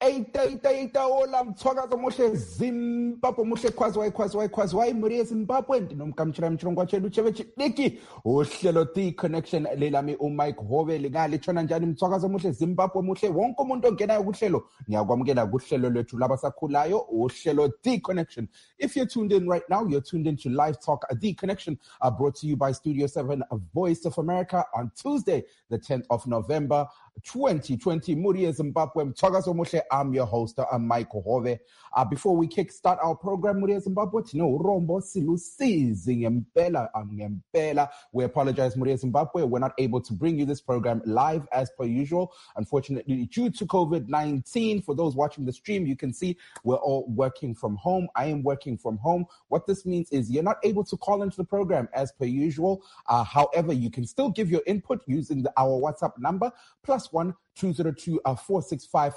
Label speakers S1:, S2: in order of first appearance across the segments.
S1: Ita ola mthwakazo muhle Zimbabwe muhle khwazwayi muri Zimbabwe ndinomkamchira mchirongwa chedu cheve chidiki uhlelo The Connection lelami uMike Hove lingalitshona njani mthwakazo muhle Zimbabwe muhle wonke umuntu ongenayo kuhlelo ngiyakwamukela kuhlelo lwethu labasakhulayo uhlelo The Connection. If you're tuned in right now, you're tuned into Live Talk The Connection, brought to you by Studio 7 Voice of America on Tuesday the 10th of November 2020. Muri Zimbabwe mthwakazo muhle. I'm your host, I'm Michael Hove. Before we kickstart our program, Muri Zimbabwe, Rombo silusizi ngempela. We apologize, Muri Zimbabwe. We're not able to bring you this program live as per usual. Unfortunately, due to COVID-19, for those watching the stream, you can see we're all working from home. I am working from home. What this means is you're not able to call into the program as per usual. However, you can still give your input using our WhatsApp number, +1 202 465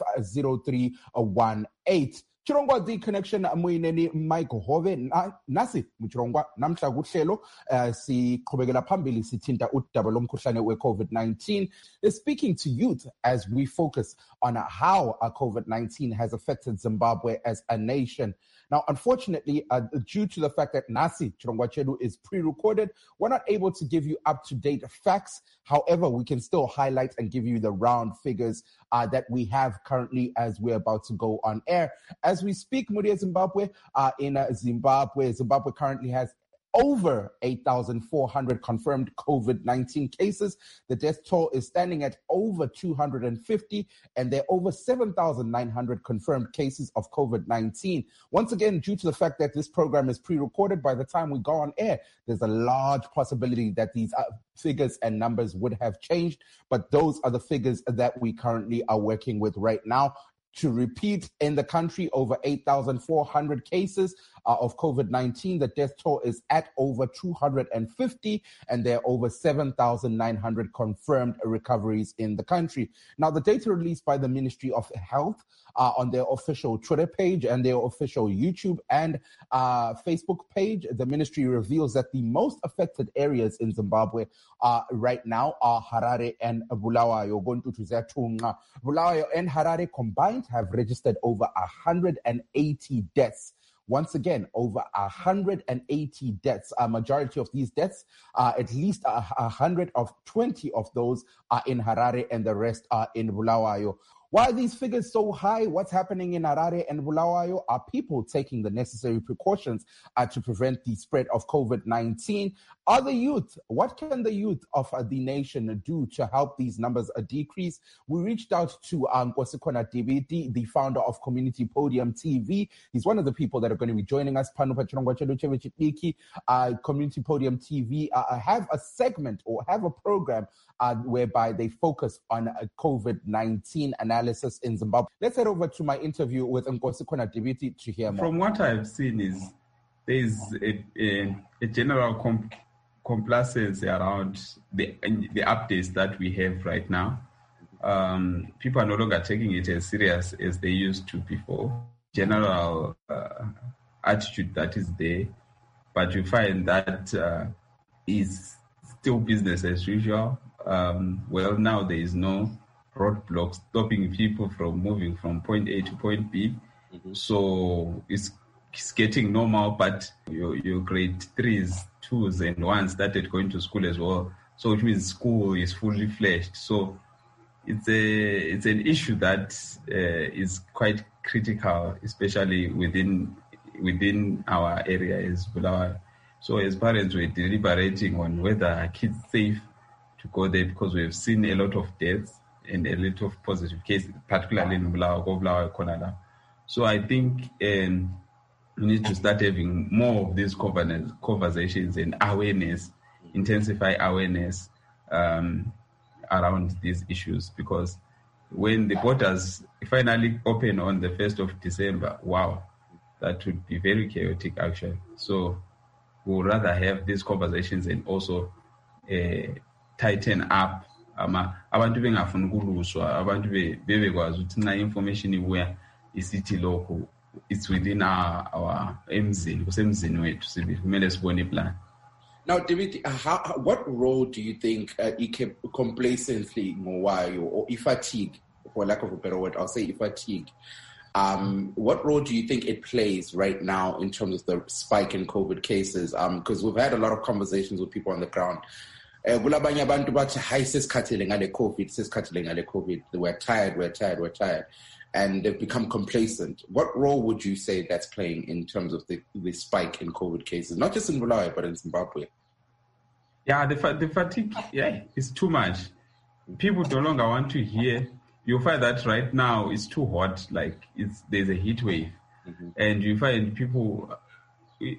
S1: 0318. Chirongwa The Connection muyineni Mike Hove nasi mchirongwa namhla kuhlelo siqhubekela phambili sithinta udaba lomkhuhlane we-COVID-19 is speaking to youth as we focus on how COVID-19 has affected Zimbabwe as a nation. Now, unfortunately, due to the fact that Nasi Chirongwa Chedu is pre-recorded, we're not able to give you up-to-date facts. However, we can still highlight and give you the round figures that we have currently as we're about to go on air. As we speak, Muri Zimbabwe, Zimbabwe currently has over 8,400 confirmed COVID-19 cases. The death toll is standing at over 250, and there are over 7,900 confirmed cases of COVID-19. Once again, due to the fact that this program is pre-recorded, by the time we go on air, there's a large possibility that these figures and numbers would have changed, but those are the figures that we currently are working with right now. To repeat, in the country, over 8,400 cases of COVID-19. The death toll is at over 250, and there are over 7,900 confirmed recoveries in the country. Now, the data released by the Ministry of Health on their official Twitter page and their official YouTube and Facebook page, the ministry reveals that the most affected areas in Zimbabwe right now are Harare and Bulawayo. Bulawayo and Harare combined have registered over 180 deaths. Once again, over 180 deaths. A majority of these deaths, at least 120 of those are in Harare and the rest are in Bulawayo. Why are these figures so high? What's happening in Harare and Bulawayo? Are people taking the necessary precautions to prevent the spread of COVID-19? Are the youth, what can the youth of the nation do to help these numbers decrease? We reached out to Nkosikhona Dibiti, the founder of Community Podium TV. He's one of the people that are going to be joining us. Community Podium TV have a segment or have a program whereby they focus on COVID-19 analysis in Zimbabwe. Let's head over to my interview with Nkosikhona Dibiti to hear more.
S2: From what I've seen is there is a general complacency around the updates that we have right now. People are no longer taking it as serious as they used to before. General attitude that is there, but you find that is still business as usual. Well, now there is no roadblocks stopping people from moving from point A to point B. Mm-hmm. So it's getting normal, but your grade 3s, 2s, and 1s started going to school as well. So which means school is fully fledged. So it's an issue that is quite critical, especially within our area is Bulawayo. So as parents, we're deliberating on whether our kids safe to go there because we've seen a lot of deaths and a lot of positive cases, particularly in Bulawayo, Konala. So I think we need to start having more of these conversations and awareness, intensify awareness around these issues, because when the borders finally open on the 1st of December, wow, that would be very chaotic actually. So we'll rather have these conversations and also tighten up. Abantu bengafuna ukuluswa, abantu bebekwazi ukuthi na information ibuya isithi lokho it's within our emzini, kusemzini wethu sibili kumele sibone iplan.
S1: Now, David, what role do you think complacency or fatigue for lack of a better word, I'll say fatigue. What role do you think it plays right now in terms of the spike in COVID cases? Because we've had a lot of conversations with people on the ground. We're tired. And they've become complacent. What role would you say that's playing in terms of the spike in COVID cases, not just in Bulawayo, but in Zimbabwe?
S2: Yeah, the fatigue, is too much. People no longer want to hear. You find that right now it's too hot, like there's a heat wave. Mm-hmm. And you find people, like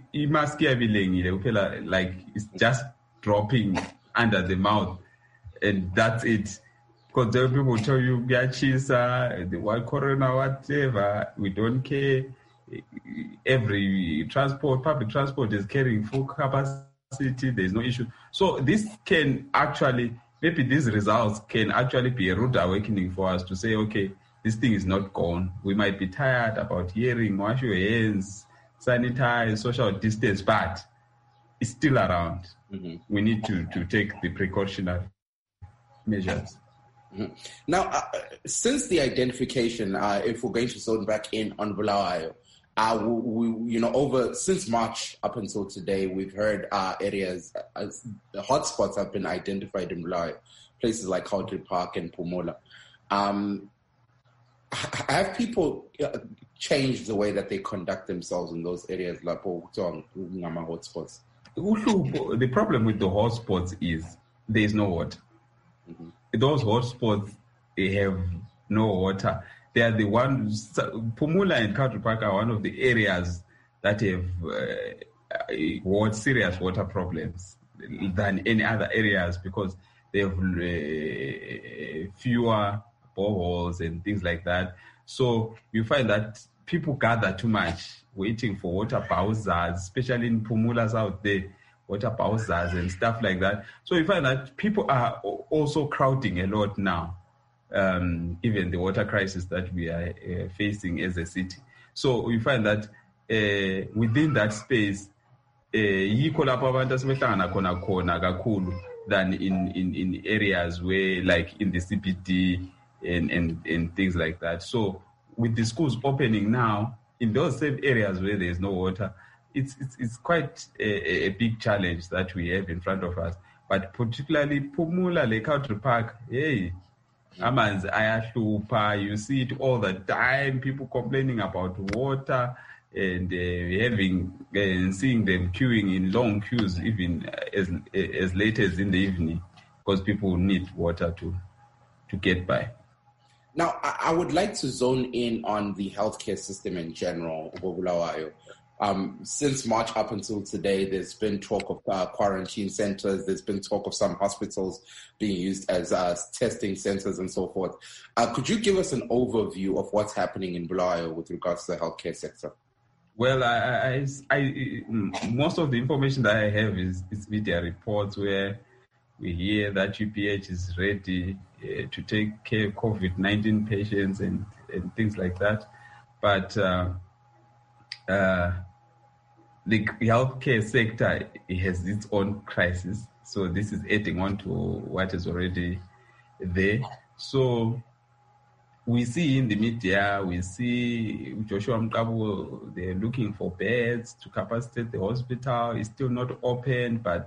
S2: it's just dropping under the mouth, and that's it. Because there are people who tell you, the white corona, whatever, we don't care. Every public transport is carrying full capacity, there's no issue. So this can actually, maybe these results can actually be a rude awakening for us to say, okay, this thing is not gone. We might be tired about hearing, wash your hands, sanitize, social distance, but it's still around. Mm-hmm. We need to take the precautionary measures.
S1: Mm-hmm. Now, since the identification, if we're going to zone back in on Bulawayo, since March up until today, we've heard areas, the hotspots have been identified in Bulawayo, places like Country Park and Phumula. Have people changed the way that they conduct themselves in those areas, like hotspots?
S2: The problem with the hotspots is there is no water. Mm-hmm. Those hotspots, they have no water. They are the ones. Phumula and Country Park are one of the areas that have serious water problems than any other areas because they have fewer boreholes and things like that. So you find that people gather too much, waiting for water pausas, especially in Phumula's out there. Water pausas and stuff like that. So you find that people are also crowding a lot now, even the water crisis that we are facing as a city. So you find that within that space, than in areas where, like in the CBD and things like that. So with the schools opening now, in those same areas where there is no water, it's quite a big challenge that we have in front of us. But particularly Phumula, like Country Park, amanzi ayahlupha. You see it all the time. People complaining about water and seeing them queuing in long queues, even as late as in the evening, because people need water to get by.
S1: Now, I would like to zone in on the healthcare system in general, Bulawayo. Since March up until today, there's been talk of quarantine centers. There's been talk of some hospitals being used as testing centers and so forth. Could you give us an overview of what's happening in Bulawayo with regards to the healthcare sector?
S2: Well, I most of the information that I have is media reports where we hear that UPH is ready to take care of COVID-19 patients and things like that. But the healthcare sector has its own crisis. So this is adding on to what is already there. So we see in the media, we see Joshua Mkabu, they're looking for beds to capacitate the hospital. It's still not open, but,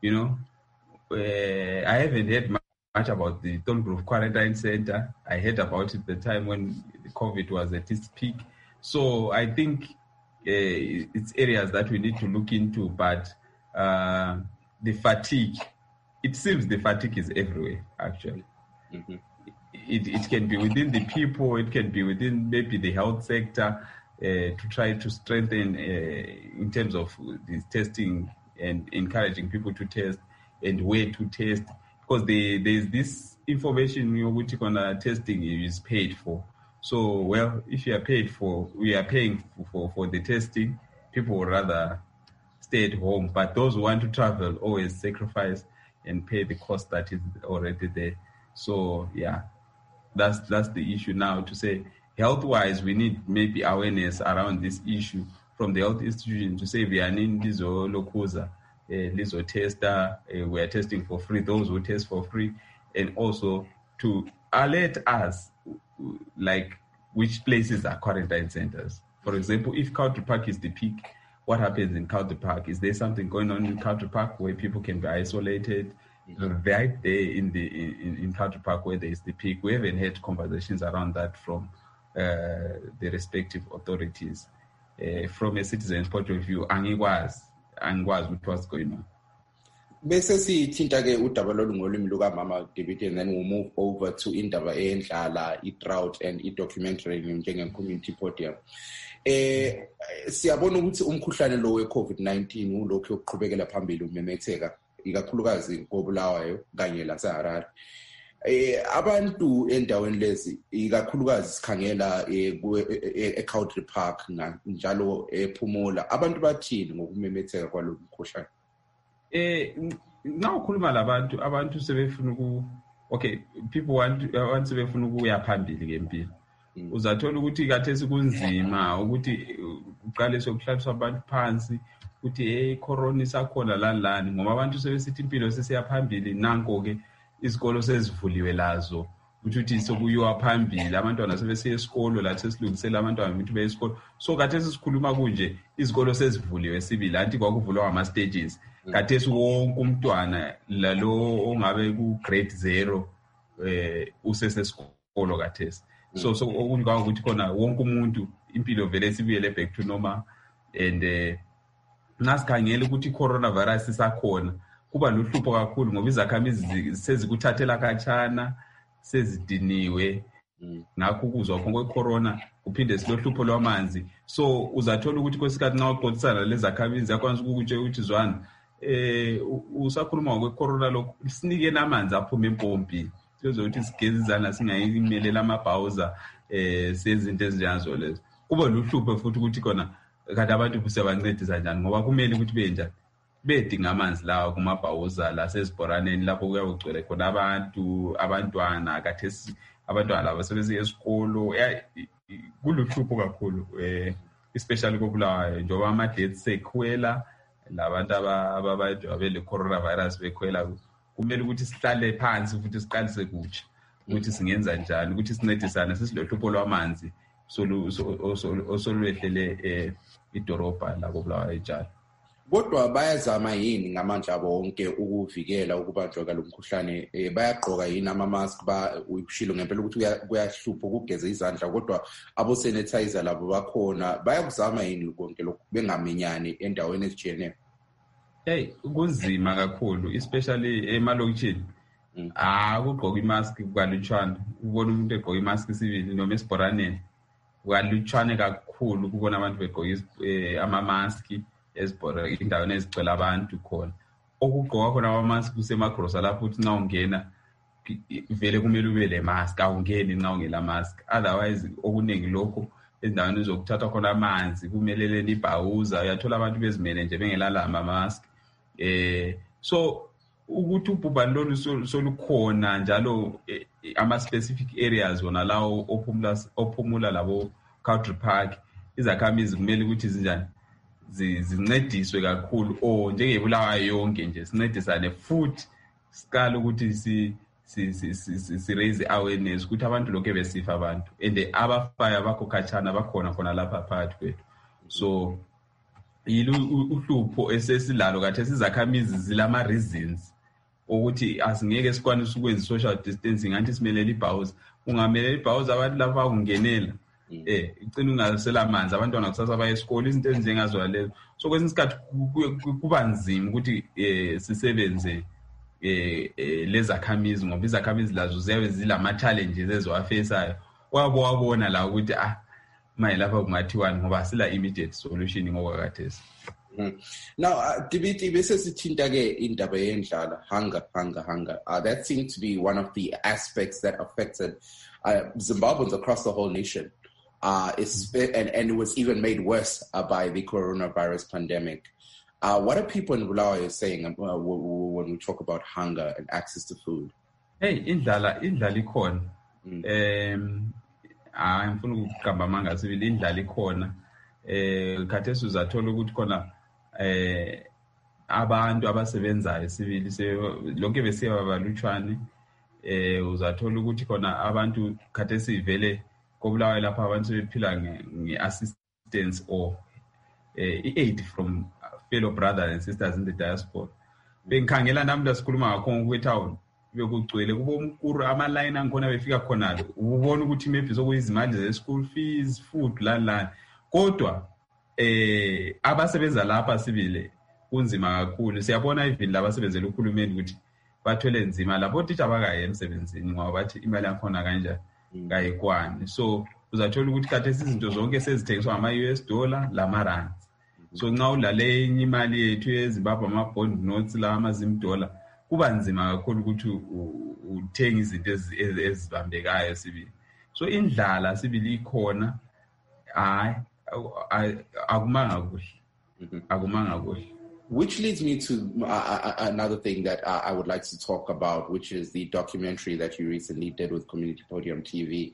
S2: I haven't heard much about the Thorngrove Quarantine Center. I heard about it the time when the COVID was at its peak. So I think it's areas that we need to look into, but the fatigue, it seems the fatigue is everywhere, actually. Mm-hmm. It can be within the people, it can be within maybe the health sector to try to strengthen in terms of the testing and encouraging people to test and where to test. Because there's this information which testing is paid for. So, well, if we are paying for the testing, people would rather stay at home. But those who want to travel always sacrifice and pay the cost that is already there. So, yeah, that's the issue now, to say health-wise, we need maybe awareness around this issue from the health institution to say we are in this lokuza, lizo tester, we are testing for free, those who test for free, and also to alert us like which places are quarantine centers. For example, if Country Park is the peak, what happens in Country Park? Is there something going on in Country Park where people can be isolated? Right there in Country Park where there is the peak, we haven't had conversations around that from the respective authorities. From a citizen's point of view, angikwazi with what's going on.
S1: Bese sithinta ke udaba lolu ngolimi luka Mama David, and then we'll move over to indaba eyendlala, i-drought and i-documentary njenge-community podium. Siyabona ukuthi umkhuhlane lo we-COVID-19 ulokhu yokuqhubekela phambili umemetheka ikakhulukazi koBulawayo kanye laseHarare. Abantu endaweni lezi ikakhulukazi sikhangela eCountry Park njalo ePhumula, abantu bathini ngokumemetheka kwalo mkhuhlane?
S2: Now ukhuluma labantu abantu sebefuna people want sebefuna ukuya phambili ngempilo. Uzathola ukuthi kathesi kunzima ukuthi uqalise ukuhlaliswa abantu phansi ukuthi corona isakhona lani ngoba abantu sebesithi impilo sesiya phambili. Nanko ke izikolo sezivuliwe lazo ukuthi sokuyiwa phambili, abantwana sebesiya esikolo lathi sesilungisela abantwana ukuthi beye esikolo. So kathesi sikhuluma kunje izikolo sezivuliwe sibili, anti kwakuvulwa ama stages. Kathesi wonke umntwana lalo ongabe ku grade 0 usesesikolo kathesi. So okunjwa ukuthi khona wonke umuntu impilo vele sibuyele back to normal. And nasikhangela ukuthi coronavirus isakhona kuba luhlupho kakhulu ngoba izakhamizi sezikuthathela khatshana, sezidiniwe. Ngakho ukuzwa konke corona kuphinde silohlupho lwamanzi. So uzathola ukuthi kwesikhathi nxa uxoxisana lezakhamizi yakwanisa ukutshela ukuthi zwana usakhuluma ngokwe-corona lokho sinike namanzi aphuma empompini sizokuthi sigeze izandla singayimelela amabhawuza sezinto ezinjengazo lezo. Kuba luhlupho futhi ukuthi khona kanti abantu sebancedisa njani ngoba kumele ukuthi benjani bedinga amanzi lawo kumabhawuza la sezibhoraneni lapho kuyagcwele khona abantwana kathesi abantwana laba sebesiya esikolo. Kuluhlupho kakhulu especially koBulawayo njengoba ama-deaths sekhwela labantu ababele coronavirus bekhwela. Kumele ukuthi sihlale phansi futhi siqalise kutsha ukuthi singenza njani ukuthi sincedisane sesilohlupho lwamanzi osolwehlele idorobha la koBulawayo njalo.
S1: Kodwa bayazama yini ngamandla abo wonke ukuvikela ukubanjwa kalomkhuhlane? Bayagqoka yini ama-mask? Ushilo ngempela ukuthi kuyahlupha ukugeza izandla, kodwa abo-sanitizer labo bakhona. Bayakuzama yini konke lokhu bengaminyani endaweni ezijiyeneyo?
S2: Kunzima kakhulu especially emalokishini. Ukugqoka imask kukalutshwana. Ubona umuntu egqoka imask sibili noma esibhoraneni kukalutshwane kakhulu ukubona abantu begqoka ama-mask indaweni ezigcwele abantu khona. Okugqoka khona ama-mask kusemagrosa lapho uthi nxa ungena vele kumele ube le mask, awungeni nxa ungela mask. Otherwise okuningi lokho endaweni zokuthatha khona amanzi kumelele ibhawuza, uyathola abantu bezimele nje bengelala ama-mask. So ukuthi ubhubhane lolu solukhona njalo ama-specific areas wona lawo ophumula labo Country Park, izakhamizi kumele ukuthi zinjani zincediswe kakhulu njengeBulawayo yonke nje sincedisane futhi sikala ukuthi si raise awareness ukuthi abantu lokho besifa abantu and abafaya bakho khatshana bakhona khona lapha phakathi kwethu. So uhlupho esesilalo kathesi izakhamizi zilama reasons ukuthi asingeke sikwanise ukwenza social distancing anti simelele ibhawuza. Ungamelela ibhawuza abantu lapha kungenela icina ungasela amanzi, abantwana kusasa baye esikole, izinto ezinjengazo lezo. So kwesinye isikhathi kuba nzima ukuthi sisebenze lezakhamizi ngoba izakhamizi lazo ziyabe zilama-challenges eziwafesayo. Wabona la ukuthi maye lapha kungathiwani ngoba sila immediate solution ngokwakathesi.
S1: Now, Dibiti, bese sithinta ke indaba yendlala, hunger. That seems to be one of the aspects that affected Zimbabweans across the whole nation. And it was even made worse by the coronavirus pandemic. What are people in Bulawayo saying when we talk about hunger and access to food?
S2: Indlala ikhona. Ngifuna ukugamba manga sibili indlala ikhona. Khathesi uzathola ukuthi khona abantu abasebenzayo sibili lonke besiya balutshwane uzathola ukuthi khona abantu khathesi vele kobulawayo lapha abantu bephila nge-assistance or i-aid from fellow brothers and sisters in the diaspora. Bengikhangela namhla sikhuluma ngakho kwetown bekugcwele kubo umkuru ama-line angikhona befika khonalo ubona ukuthi maybe sokuyizimali ze-school fees food lani kodwa abasebenza lapha sibile kunzima kakhulu. Siyabona even labasebenzela uhulumeni ukuthi bathwele nzima lapho titsha abakaye emsebenzini ngoba bathi imali yakhona kanjani kayikwani. So uzathola ukuthi khathesi izinto zonke sezithengiswa ngama-US dollar lama-rand. So nxa ulale enye imali yethu yeZimbabwe ama-bond notes la ama-Zim dollar kuba nzima kakhulu ukuthi uthenge izinto ezibambekayo sibili. So indlala sibili ikhona akumanga kuhle.
S3: Which leads me to another thing that I would like to talk about, which is the documentary that you recently did with Community Podium TV.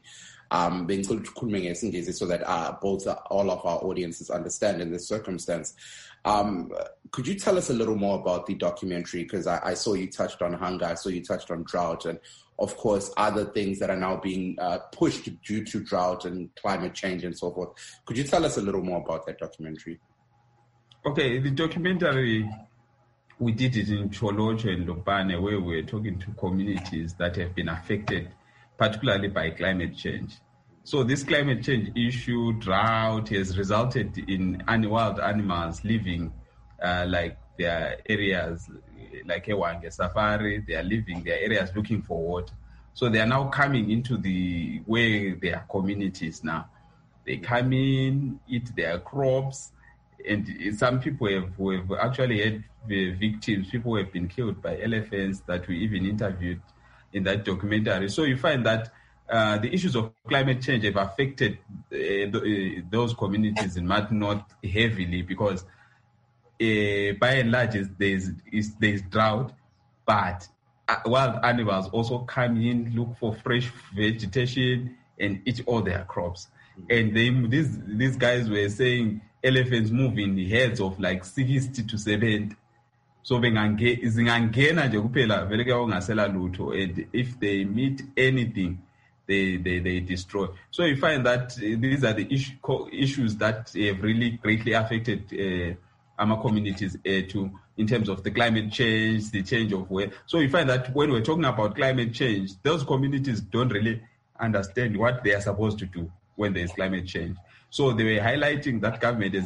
S3: So that all of our audiences understand in this circumstance. Could you tell us a little more about the documentary? Because I saw you touched on hunger, I saw you touched on drought, and of course other things that are now being pushed due to drought and climate change and so forth. Could you tell us a little more about that documentary?
S2: Okay, the documentary, we did it in Cholocho and Lopane, where we were talking to communities that have been affected, particularly by climate change. So this climate change issue, drought, has resulted in wild animals living like their areas, like Ewange Safari, they are living their areas looking for water. So they are now coming into where their communities now. They come in, eat their crops, and some people who have actually had victims, people who have been killed by elephants that we even interviewed in that documentary. So you find that the issues of climate change have affected those communities in Mad North heavily because by and large there's drought, but wild animals also come in, look for fresh vegetation and eat all their crops. And these guys were saying elephants move in the herds of like 60 to 70. So zingangena nje kuphela vele kuyawongasela lutho, and if they meet anything they destroy. So you find that these are the issues that have really greatly affected our communities in terms of the climate change, the change of weather. So you find that when we're talking about climate change, those communities don't really understand what they are supposed to do when there's climate change. So they were highlighting that government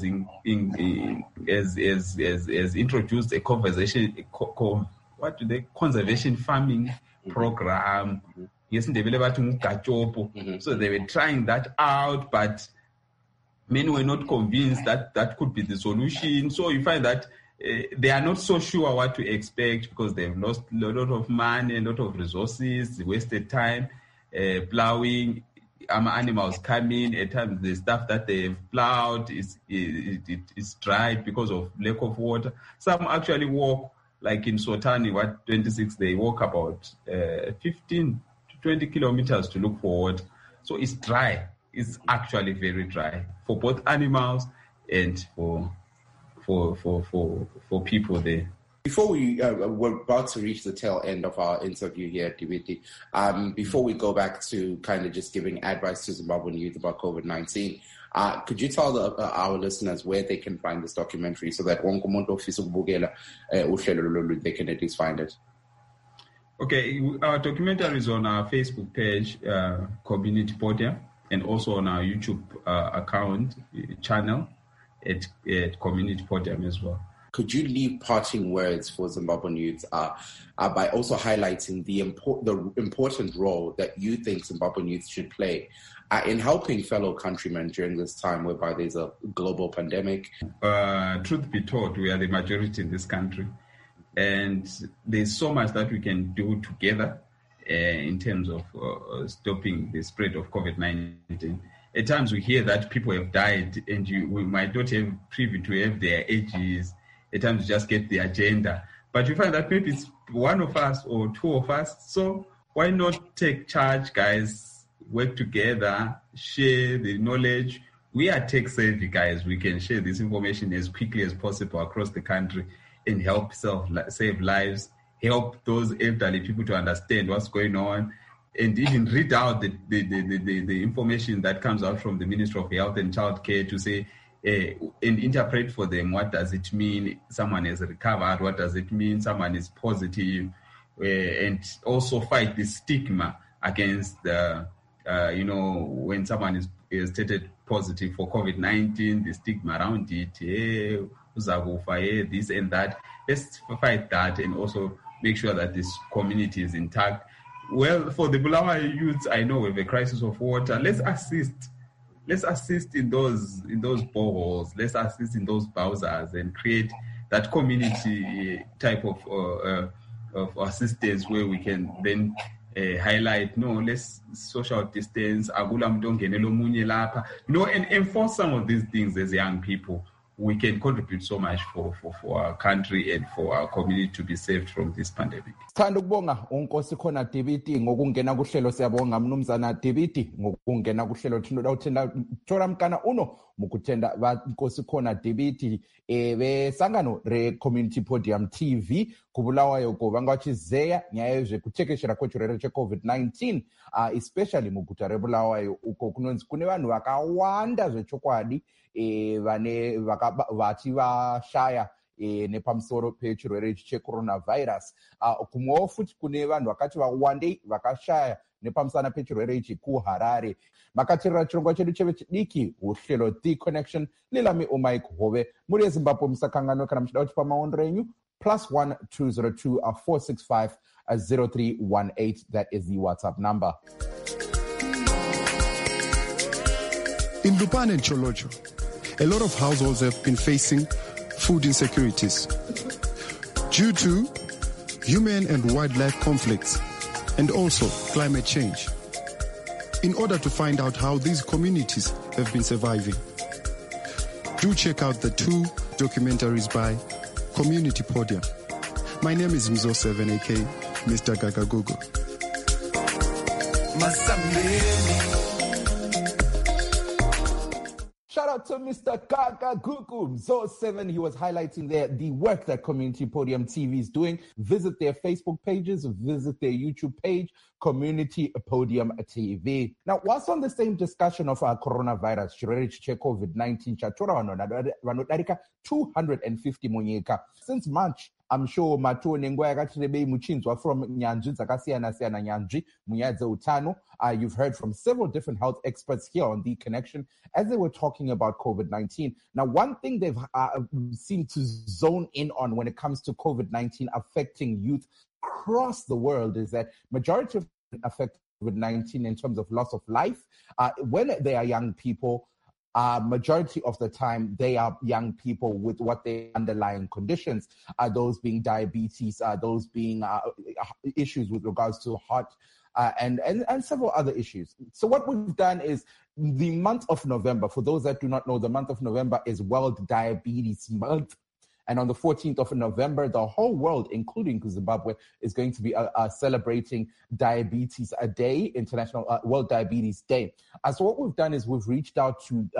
S2: has introduced a conservation farming program. Yes, so they were trying that out, but many were not convinced that that could be the solution. So you find that they are not so sure what to expect because they've lost a lot of money, a lot of resources, wasted time plowing. Animals come in, at times the stuff that they've plowed is dried because of lack of water. Some actually walk, like in Sotani, 26, they walk about 15 to 20 kilometers to look for water. So it's dry. It's actually very dry for both animals and for people there.
S3: Before we're about to reach the tail end of our interview here at Dibiti, before we go back to kind of just giving advice to Zimbabwean youth about COVID-19, could you tell our listeners where they can find this documentary so that they can at least find it?
S2: Okay, our documentary is on our Facebook page, Community Podium, and also on our YouTube account channel at Community Podium as well.
S3: Could you leave parting words for Zimbabwean youth by also highlighting the important role that you think Zimbabwean youth should play in helping fellow countrymen during this time whereby there's a global pandemic?
S2: Truth be told, we are the majority in this country, and there's so much that we can do together in terms of stopping the spread of COVID-19. At times we hear that people have died and we might not have privy to have their ages. At times you just get the agenda. But you find that maybe it's one of us or two of us. So why not take charge, guys, work together, share the knowledge. We are tech savvy, guys. We can share this information as quickly as possible across the country and help save lives help those elderly people to understand what's going on, and even read out the information that comes out from the Ministry of Health and Childcare to say, and interpret for them, what does it mean someone has recovered, what does it mean someone is positive, and also fight the stigma against the, when someone is tested positive for COVID-19, the stigma around it, this and that. Let's fight that and also make sure that this community is intact. Well, for the Bulawayo youths, I know we have a crisis of water. Let's assist in those boreholes. Let's assist in those bowsers and create that community type of assistance where we can then highlight, let's social distance, and enforce some of these things as young people. We can contribute so much for our country and for our community to be saved from this pandemic.
S1: Sithanda ukubonga uNkosi khona Dibiti ngokungena kuhlelo, siyabonga mnumzana Dibiti ngokungena kuhlelo thina uthenda Thora Mkana uno mukutenda va Nkosi khona Dibiti besangano re Community Podium TV kubulawayo ko vanga vachizeya nyaya yezvekutekeshera kwechirwere cheCovid-19 especially muguta rebulawayo uko kunonzi kune vanhu vakawanda zvechokwadi vane vachivashaya nepamusoro pechirwere checoronavirus. Kumwewo futi kune vanhu vakati vawandei vakashaya nepamusana pechirwere ichi kuHarare. Makatirira chirongwa chedu chevechidiki uhlelo The Connection lilami uMike Hove muri eZimbabwe musakangano kana muchida kuti pamaondero enyu +1 202 465 0318. That is the WhatsApp number.
S4: In Lupane and Cholocho, a lot of households have been facing food insecurities due to human and wildlife conflicts and also climate change. In order to find out how these communities have been surviving, do check out the 2 documentaries by Community Podium. My name is Mzo 7 aka Mr. Gagagogo.
S1: Shout out to Mr. Gagagogo, Mzo 7. He was highlighting there the work that Community Podium TV is doing. Visit their Facebook pages, visit their YouTube page, Community Podium TV. Now, whilst on the same discussion of our coronavirus, COVID-19, vanodarika 250 munyika. Since March, I'm sure Matu Nengwa Gatirebe Muchinzwa from Nyanji, Zakasiana Siana Nyanji, Munyadze Utano. You've heard from several different health experts here on The Connection as they were talking about COVID-19. Now, one thing they've seemed to zone in on when it comes to COVID-19 affecting youth across the world is that majority of affect COVID-19 in terms of loss of life. When they are young people, majority of the time, they are young people with what their underlying conditions are, those being diabetes, those being issues with regards to heart and several other issues. So what we've done is the month of November, for those that do not know, the month of November is World Diabetes Month. And on the 14th of November, the whole world, including Zimbabwe, is going to be celebrating Diabetes Day, International World Diabetes Day. So what we've done is we've reached out to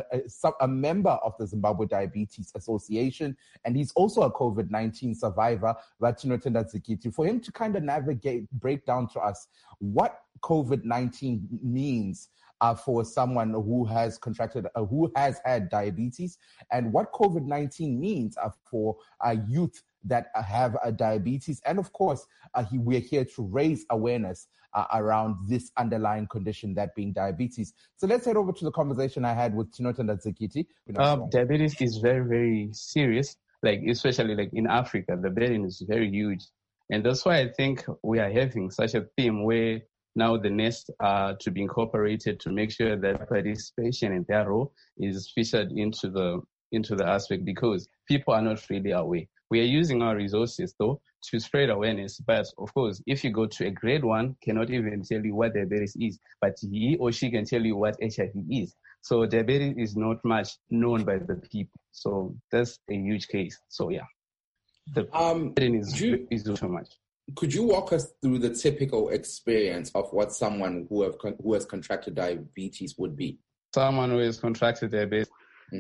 S1: a member of the Zimbabwe Diabetes Association, and he's also a COVID-19 survivor, Vatino Tendazikiti, for him to kind of break down to us what COVID-19 means for someone who has contracted, who has had diabetes, and what COVID-19 means for youth that have diabetes. And of course, we're here to raise awareness around this underlying condition, that being diabetes. So let's head over to the conversation I had with Tinotenda Zikiti.
S5: Diabetes is very, very serious, especially in Africa. The burden is very huge. And that's why I think we are having such a theme where now the nests are to be incorporated to make sure that participation in their role is featured into the aspect, because people are not really aware. We are using our resources though to spread awareness, but of course, if you go to a grade 1, cannot even tell you what diabetes is, but he or she can tell you what HIV is. So diabetes is not much known by the people. So that's a huge case. So yeah, the burden is too much.
S3: Could you walk us through the typical experience of what someone who has contracted diabetes would be?
S5: Someone who has contracted diabetes,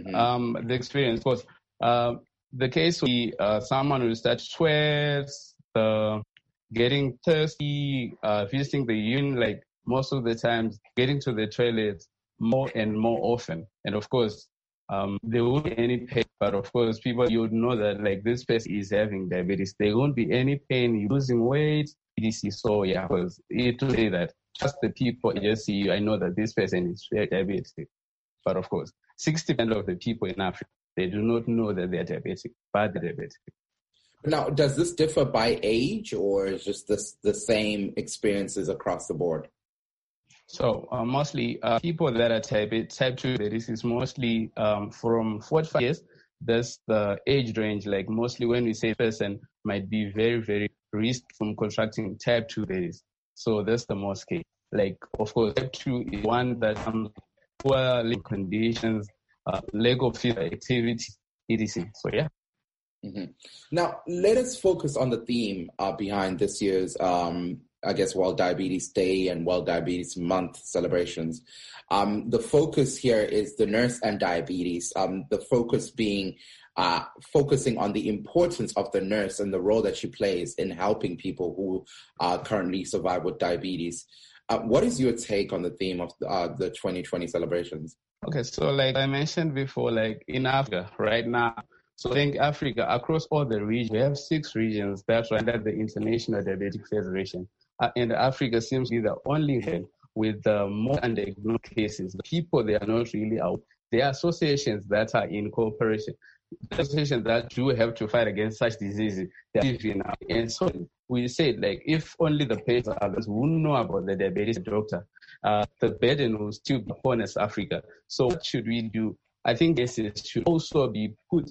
S5: the experience was the case would be someone who starts sweats, getting thirsty, visiting the urine, like most of the times, getting to the toilet more and more often. And of course, there won't be any pain, but of course, people, you would know that like this person is having diabetes. There won't be any pain, you're losing weight, etc. So yeah, because it will say that just the people just see you, I know that this person is diabetic. But of course, 60% of the people in Africa, they do not know that they're diabetic, but they're diabetic.
S3: Now, does this differ by age, or is just the same experiences across the board?
S5: So mostly people that are type 2 diabetes is mostly from 45 years. That's the age range. Like mostly when we say person might be very, very risk from contracting type 2 diabetes. So that's the most case. Like, of course, type 2 is one that comes poor living conditions, lack of physical activity, etc. So yeah.
S3: Mm-hmm. Now, let us focus on the theme behind this year's, World Diabetes Day and World Diabetes Month celebrations. The focus here is the nurse and diabetes, the focus being focusing on the importance of the nurse and the role that she plays in helping people who currently survive with diabetes. What is your take on the theme of the 2020 celebrations?
S5: Okay, so like I mentioned before, like in Africa right now, so I think Africa, across all the regions, we have 6 regions that are under the International Diabetic Federation. And Africa seems to be the only one with more undiagnosed cases. The people, they are not really out. There are associations that are in cooperation, associations that do have to fight against such diseases. And so we said, like, if only the patients others who know about the diabetes doctor, the burden will still be upon us, Africa. So what should we do? I think this should also be put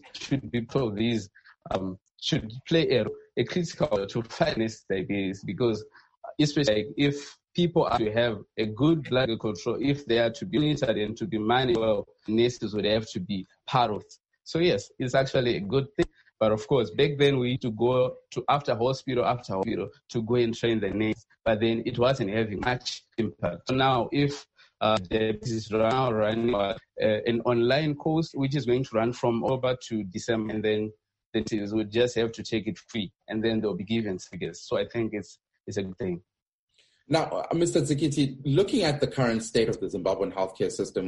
S5: these should play a critical role to fight this diabetes, because especially like if people are to have a good blood control, if they are to be monitored and to be managed well, nurses would have to be part of it. So yes, it's actually a good thing. But of course, back then we used to go to after hospital to go and train the nurses, but then it wasn't having much impact. So now if this is running an online course, which is going to run from October to December, and then the teams would just have to take it free, and then they'll be given figures. So I think it's a good thing.
S3: Now, Mr. Tsikiti, looking at the current state of the Zimbabwean healthcare system,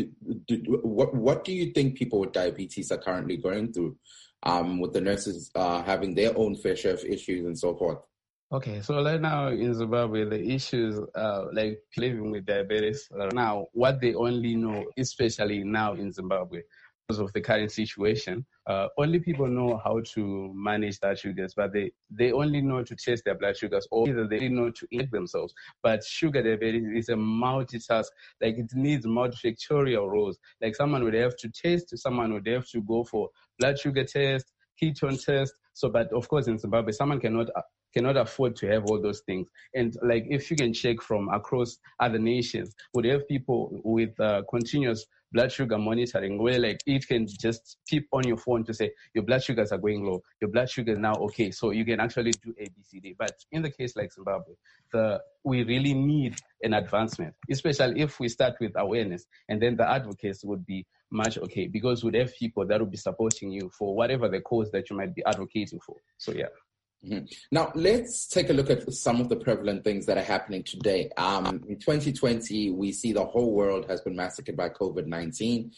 S3: what do you think people with diabetes are currently going through, with the nurses having their own fair share of issues and so forth?
S5: Okay, so right now in Zimbabwe, the issues like living with diabetes, now what they only know, especially now in Zimbabwe, because of the current situation, only people know how to manage blood sugars, but they only know to test their blood sugars, or either they know to eat themselves. But sugar diabetes is a multitask, like it needs multifactorial roles. Like someone would have to taste, someone would have to go for blood sugar test, ketone test. So, but of course in Zimbabwe, someone cannot afford to have all those things. And like if you can check from across other nations, would have people with continuous blood sugar monitoring, where like it can just tip on your phone to say your blood sugars are going low, your blood sugar is now okay, so you can actually do ABCD. But in the case like Zimbabwe, we really need an advancement, especially if we start with awareness, and then the advocates would be much okay, because we'd have people that would be supporting you for whatever the cause that you might be advocating for. So yeah.
S3: Mm-hmm. Now, let's take a look at some of the prevalent things that are happening today. In 2020, we see the whole world has been massacred by COVID-19.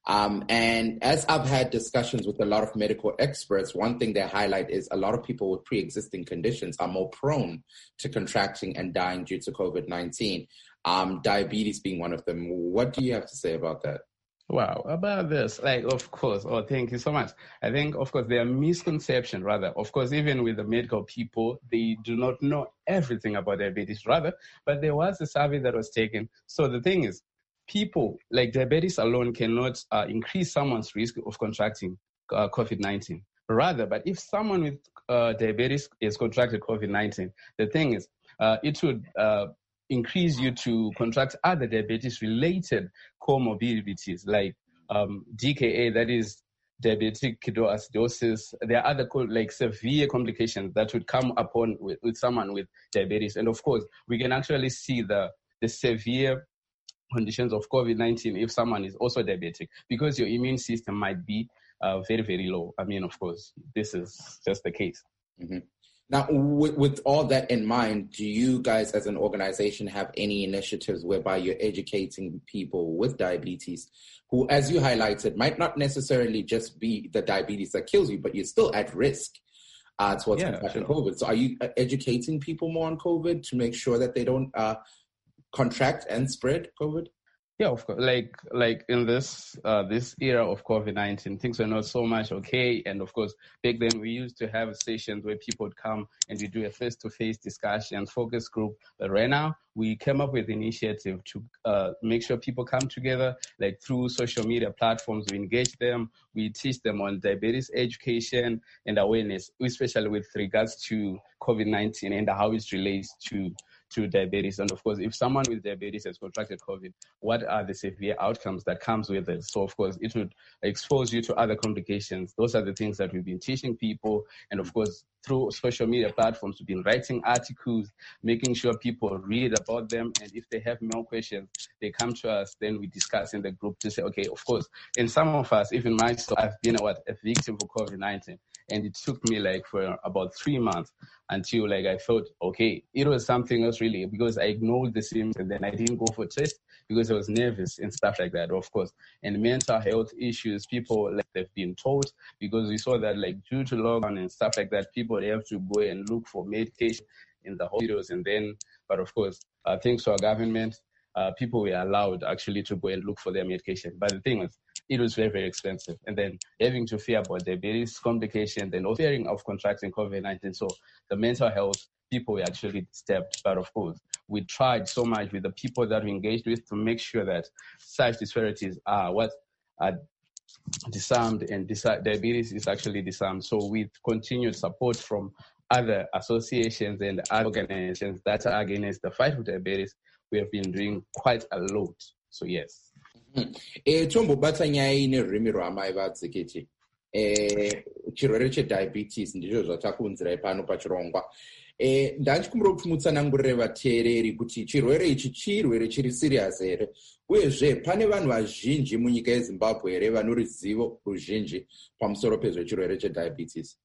S3: And as I've had discussions with a lot of medical experts, one thing they highlight is a lot of people with pre-existing conditions are more prone to contracting and dying due to COVID-19, diabetes being one of them. What do you have to say about that?
S5: Wow, about this, like, of course, thank you so much. I think, of course, there are misconceptions, rather. Of course, even with the medical people, they do not know everything about diabetes, rather. But there was a survey that was taken. So the thing is, people, like diabetes alone cannot increase someone's risk of contracting COVID-19. Rather, but if someone with diabetes is contracted COVID-19, the thing is, it would increase you to contract other diabetes-related comorbidities like DKA, that is diabetic ketoacidosis. There are other like severe complications that would come upon with someone with diabetes. And of course, we can actually see the severe conditions of COVID-19 if someone is also diabetic, because your immune system might be very, very low. I mean, of course, this is just the case.
S3: Mm-hmm. Now, with all that in mind, do you guys as an organization have any initiatives whereby you're educating people with diabetes who, as you highlighted, might not necessarily just be the diabetes that kills you, but you're still at risk towards contracting COVID? So are you educating people more on COVID to make sure that they don't contract and spread COVID?
S5: Yeah, of course. Like in this era of COVID-19, things were not so much okay. And of course, back then we used to have sessions where people would come and we do a face-to-face discussion, focus group. But right now, we came up with an initiative to make sure people come together, like through social media platforms. We engage them. We teach them on diabetes education and awareness, especially with regards to COVID-19 and how it relates to diabetes. And of course, if someone with diabetes has contracted COVID, what are the severe outcomes that comes with it? So of course, it would expose you to other complications. Those are the things that we've been teaching people. And of course, through social media platforms, we've been writing articles, making sure people read about them. And if they have more questions, they come to us, then we discuss in the group to say, okay, of course, and some of us, even myself, I've been a victim for COVID-19. And it took me for about 3 months until I felt, okay, it was something else really, because I ignored the symptoms and then I didn't go for tests because I was nervous and stuff like that, of course. And mental health issues, people they've been told, because we saw that due to lockdown and stuff like that, people they have to go and look for medication in the hospitals. And then, but of course, thanks to our government, people were allowed actually to go and look for their medication. But the thing was, it was very, very expensive. And then having to fear about diabetes complications and also fearing of contracting COVID-19. So the mental health, people were actually disturbed. But of course, we tried so much with the people that we engaged with to make sure that such disparities are disarmed and diabetes is actually disarmed. So with continued support from other associations and other organizations that are against the fight with diabetes, we have been doing quite a lot. So yes.
S3: Tombobata nyaya nerurimi rwamai vadzikiti chirwere chediabetes ndicho zvatakunzirai pano pachirongwa. Ndachikumbira kuti mutsanangurire vateereri kuti chirwere ichi chirwere chiri serious here, uyezve pane vanhu vazhinji munyika yeZimbabwe here vane ruzivo ruzhinji pamusoro pezvechirwere chediabetes.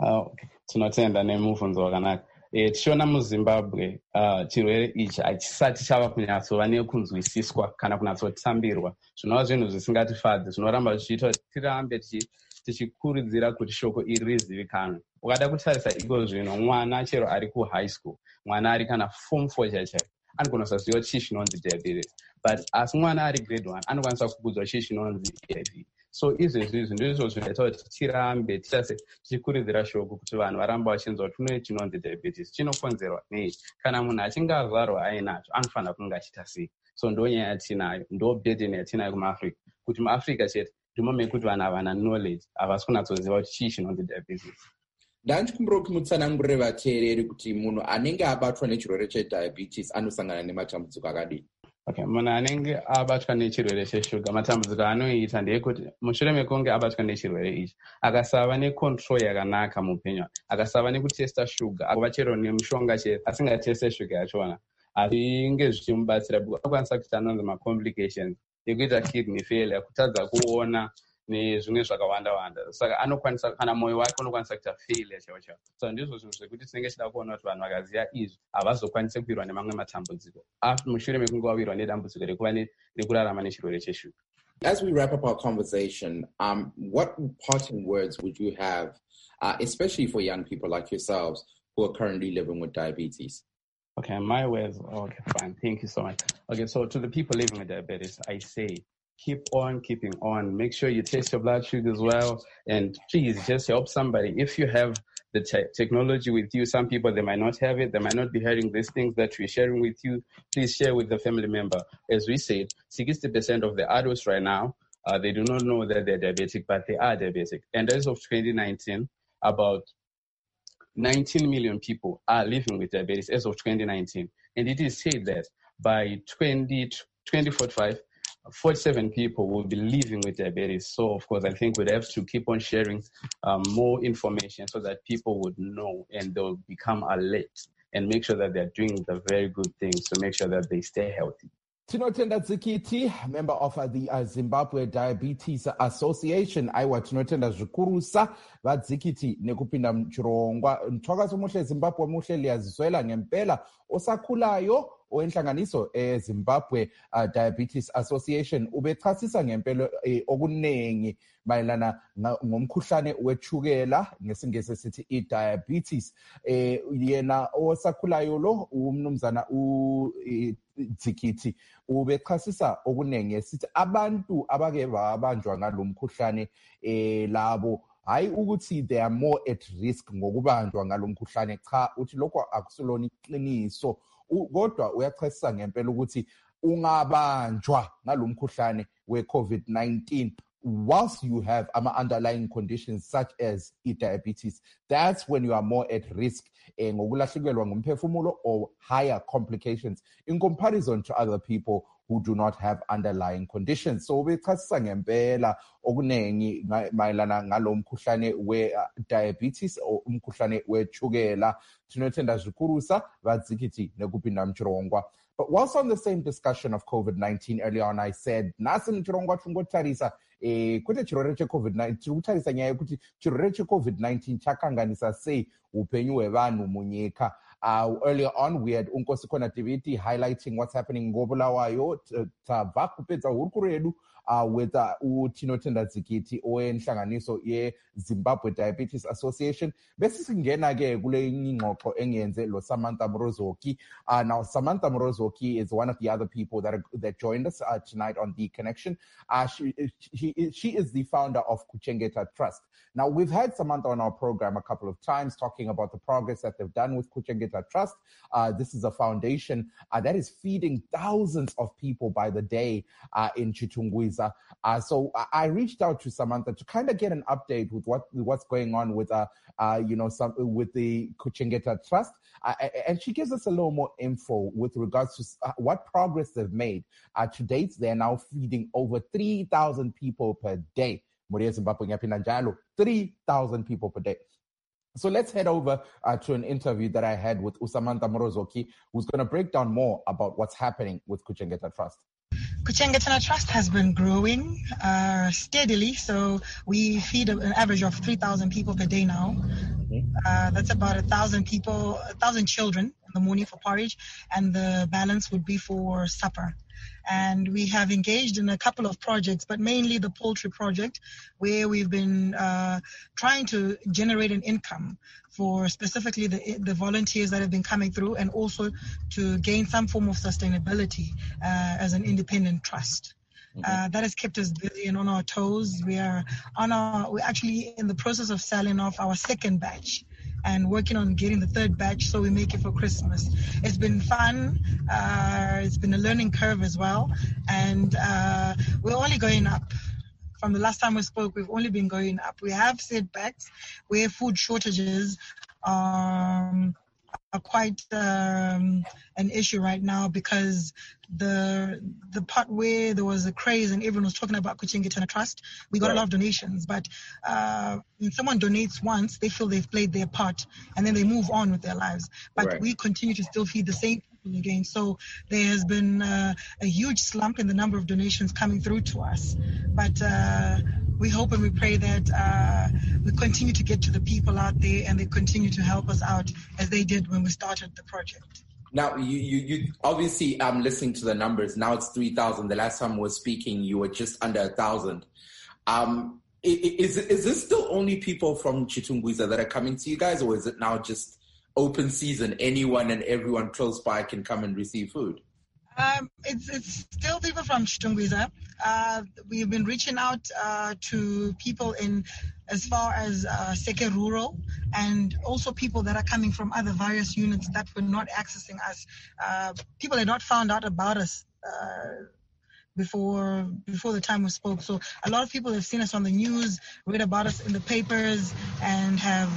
S5: Tinotenda nemubvunzo wakanaka. Tichiona muZimbabwe chirwere ichi hachisati chava kunyatsova nekunzwisiswa kana kunyatsotambirwa. Zvinova zvinhu zvisingatifadzi, zvinoramba zvichiita tirambe tichikurudzira kuti shoko iri rizivikanwe. Ukada kutarisa iko zvino, mwana chero ari kuhigh school, mwana ari kana form 4 chaichaiko, anogona kusaziva chii chinonzi diabetes. But asi mwana ari grade 1 anokwanisa kukudzwa chii chinonzi HIV. So izvezvi ndizvo zvinoita kuti tirambe tichikurudzira shoko kuti vanhu varamba vachinzwa kuti kune chinonzi diabetes chinokonzerwa nei. Kana munhu achinge azvarwa ainacho anofanira kunge achiita sei. So ndo nyaya yatinayo, ndo burden yatinayo kumaAfrica, kuti muAfrica chete ndimo mekuti vanhu havana knowledge, havasi kunyatsoziva kuti chii chinonzi diabetes.
S3: Ndachikumbira kuti mutsanangurire vateereri kuti munhu anenge abatwa nechirwere chediabetes anosangana nematambudziko akadii.
S5: Okay, munhu anenge abatwa nechirwere cheshuga, matambudziko anoita ndeyekuti mushure mekunge abatwa nechirwere ichi, akasava necontrol yakanaka muupenyu, akasava nekutesta shuga, akuva chero nemushonga chete asingateste shuga yachona, azvinge zvichimubatsira, anokwanisa kuti anonzi macomplications ekuita kidney failure, kutadza kuona nezvimwe zvakawanda-wanda. Saka anokwanisa, kana moyo wake unokwanisa kuita failure chaiwo. So ndizvo zvinhu zvekuti tinenge tichida kuona kuti vanhu vakaziva izvi havazokwanise kuwirwa nemamwe matambudziko mushure mekunge wawirwa nedambudziko rekurarama nechirwere cheshuga.
S3: As we wrap up our conversation, what parting words would you have, especially for young people like yourselves who are currently living with diabetes?
S5: Okay, my words. Okay, fine. Thank you so much. Okay, so to the people living with diabetes, I say, keep on keeping on. Make sure you test your blood sugar as well. And please just help somebody. If you have the technology with you, some people, they might not have it. They might not be hearing these things that we're sharing with you. Please share with the family member. As we said, 60% of the adults right now, they do not know that they're diabetic, but they are diabetic. And as of 2019, about 19 million people are living with diabetes as of 2019. And it is said that by 2045, 47 people will be living with diabetes. So, of course, I think we'd have to keep on sharing more information so that people would know and they'll become alert and make sure that they're doing the very good things to make sure that they stay healthy.
S1: Tinotenda Tsikiti, member of the Zimbabwe Diabetes Association. Aiwa tinotenda zvikurusa vadzikiti nekupinda muchirongwa. Mthwakazi muhle Zimbabwe muhle liyazizwela ngempela osakhulayo owenhlanganiso Zimbabwe Diabetes Association ubechasisa ngempela okunengi mayelana ngomkhuhlane wechukela ngesingesi sithi i-diabetes. Yena osakhulayo lo umnumzana Tsikiti ubechasisa okunengi sithi abantu abake babanjwa ngalomkhuhlane labo hayi ukuthi they are more at risk ngokubanjwa ngalomkhuhlane, cha uthi lokho akusilona iqiniso, kodwa uyachasisa ngempela ukuthi ungabanjwa ngalomkhuhlane we-COVID-19 whilst you have underlying conditions such as diabetes. That's when you are more at risk ngokulahlekelwa ngumphefumulo or higher complications in comparison to other people who do not have underlying conditions. So bechasisa ngempela okunengi mayelana ngalomkhuhlane we-diabetes or umkhuhlane wechukela. Tinotenda zvikurusa vadzikiti nekupinda mchirongwa. But whilst on the same discussion of COVID-19 earlier on, I said, nasi mchirongwa tungotarisa kuti chirwere che-COVID-19 tiri kutarisa nyaya yekuti chirwere che-COVID-19 chakanganisa sei upenyu hwevanhu munyika. Earlier on, we had Unkosikona Tiviti highlighting what's happening in Ngobulawayo. Tabva kupedza hurukuro yedu with Tinotenda Tsikiti owenhlanganiso ye-Zimbabwe Diabetes Association. Bese singena-ke kule ngxoxo engiyenze lo Samantha Mrozoki. Now, Samantha Mrozoki is one of the other people that joined us tonight on The Connection. She is the founder of Kuchengeta Trust. Now, we've had Samantha on our program a couple of times talking about the progress that they've done with Kuchengeta Trust. This is a foundation that is feeding thousands of people by the day in Chitungwiza. So I reached out to Samantha to kind of get an update with what's going on with with the Kuchengeta Trust, and she gives us a little more info with regards to what progress they've made. To date, they are now feeding over 3,000 people per day. 3,000 people per day. So let's head over to an interview that I had with Samantha Mrozoki, who's going to break down more about what's happening with Kuchengeta Trust.
S6: Kuchengeta Trust has been growing steadily, so we feed an average of 3,000 people per day now. That's about 1,000 people, 1,000 children in the morning for porridge, and the balance would be for supper. And we have engaged in a couple of projects, but mainly the poultry project, where we've been trying to generate an income for specifically the volunteers that have been coming through, and also to gain some form of sustainability as an independent trust. That has kept us busy and on our toes. We're actually in the process of selling off our second batch and working on getting the third batch so we make it for Christmas. It's been fun. It's been a learning curve as well. And we're only going up. From the last time we spoke, we've only been going up. We have setbacks where food shortages are quite an issue right now, because the part where there was a craze and everyone was talking about Kuchengeta Trust, we got a lot of donations. But when someone donates once, they feel they've played their part and then they move on with their lives. But we continue to still feed the same people again. So there has been a huge slump in the number of donations coming through to us. But we hope and we pray that we continue to get to the people out there and they continue to help us out as they did when we started the project.
S3: Now, you obviously listening to the numbers. Now it's 3,000. The last time we were speaking, you were just under 1,000. Is this still only people from Chitungwiza that are coming to you guys, or is it now just open season? Anyone and everyone close by can come and receive food?
S6: It's still people from Chitungwiza. We've been reaching out to people in as far as Seke Rural, and also people that are coming from other various units that were not accessing us. People had not found out about us before the time we spoke. So a lot of people have seen us on the news, read about us in the papers, and have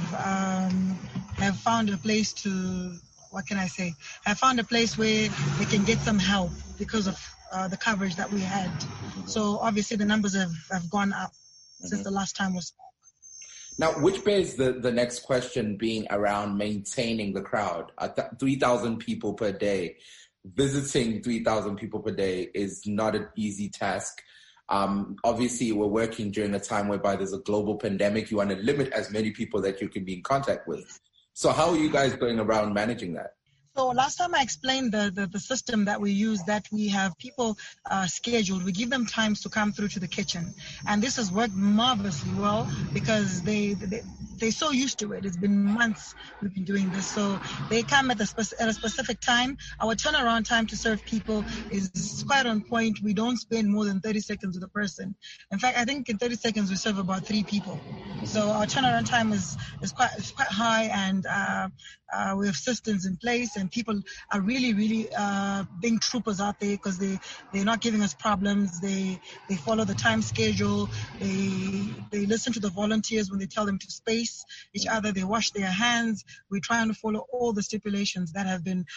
S6: found a place to, what can I say? Have found a place where they can get some help because of the coverage that we had. So obviously the numbers have gone up since the last time we spoke.
S3: Now, which bears the next question being around maintaining the crowd. 3,000 people per day. visiting 3,000 people per day is not an easy task. Obviously, we're working during a time whereby there's a global pandemic. You want to limit as many people that you can be in contact with. So how are you guys going around managing that?
S6: So last time I explained the system that we use, that we have people scheduled. We give them times to come through to the kitchen. And this has worked marvelously well because they're so used to it. It's been months we've been doing this. So they come at a specific time. Our turnaround time to serve people is quite on point. We don't spend more than 30 seconds with a person. In fact, I think in 30 seconds we serve about 3 people. So our turnaround time is quite high, and we have systems in place, and people are really being troopers out there because they're not giving us problems. They follow the time schedule. They listen to the volunteers when they tell them to space each other. They wash their hands. We're trying to follow all the stipulations that have been